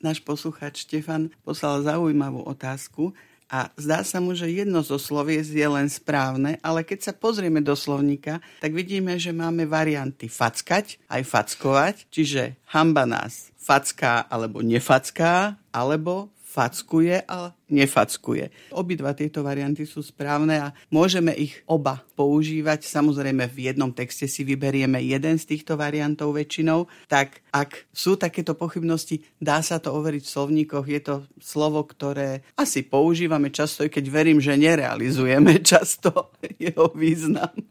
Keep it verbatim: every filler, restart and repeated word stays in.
Náš poslucháč Štefan poslal zaujímavú otázku a zdá sa mu, že jedno zo slovies je len správne, ale keď sa pozrieme do slovníka, tak vidíme, že máme varianty fackať aj fackovať, čiže hanba nás facká alebo nefacká, alebo fackuje a nefackuje. Obidva tieto varianty sú správne a môžeme ich oba používať. Samozrejme v jednom texte si vyberieme jeden z týchto variantov väčšinou, tak ak sú takéto pochybnosti, dá sa to overiť v slovníkoch. Je to slovo, ktoré asi používame často, i keď verím, že nerealizujeme často jeho význam.